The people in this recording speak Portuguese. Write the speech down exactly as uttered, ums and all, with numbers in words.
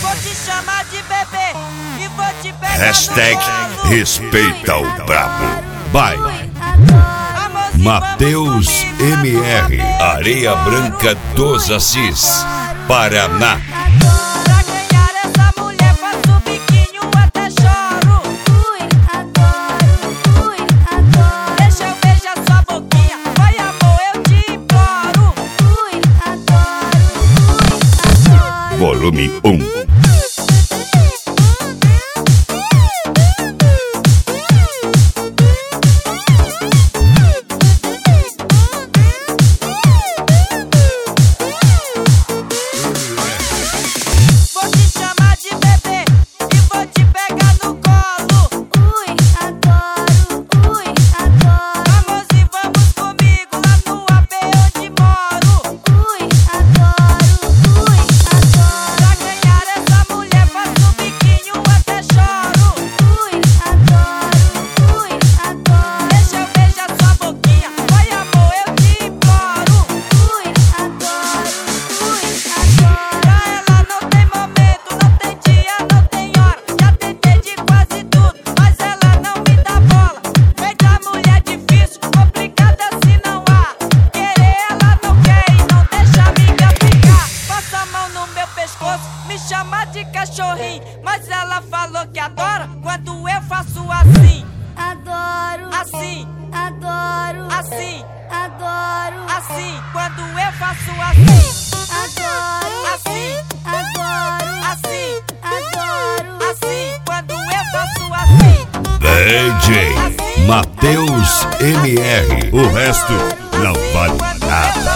Vou te chamar de bebê e vou te pegar. Hashtag respeita o brabo. Vai. Matheus M R, Areia Branca dos Assis, Paraná. Pra ganhar essa mulher faço biquinho até choro. Ui, adoro, ui, adoro. Deixa eu beijar sua boquinha, vai amor, eu te imploro. Ui, adoro, ui, adoro. Volume um. Vou te chamar de bebê e vou te pegar no colo. Ui, adoro, ui, adoro. Vamos e vamos comigo lá no A P onde moro. Ui, adoro, ui, adoro. Pra ganhar essa mulher faço biquinho até choro. Ui, adoro, ui, adoro. Deixa eu beijar sua boquinha, vai amor, eu te imploro. Ui, adoro, ui, adoro. Pra ela não tem momento, não tem dia, não tem hora. Já tentei de quase tudo, mas ela não me dá bola. Feita mulher difícil, complicada se não há. Querer ela não quer e não deixa a amiga ficar. Passa a mão no meu pescoço, me chama de cachorrinho. Mas ela falou que adora quando eu faço assim, Adoro, assim, adoro, assim, adoro, assim. Quando eu faço assim, adoro, assim, adoro, assim, adoro. assim. Quando eu faço assim. D J Matheus M R. O resto não vale nada.